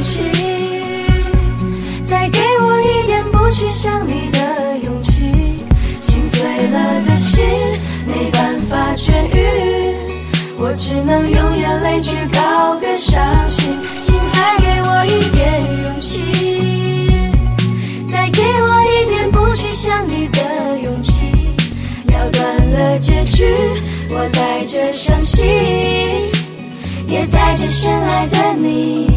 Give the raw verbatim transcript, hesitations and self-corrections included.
气，再给我一点不去想你的勇气。心碎了的心没办法痊愈，我只能用眼泪去告别伤心。请再给我一点勇气，再给我一点不去想你的勇气。了断了结局，我带着伤心，也带着深爱的你。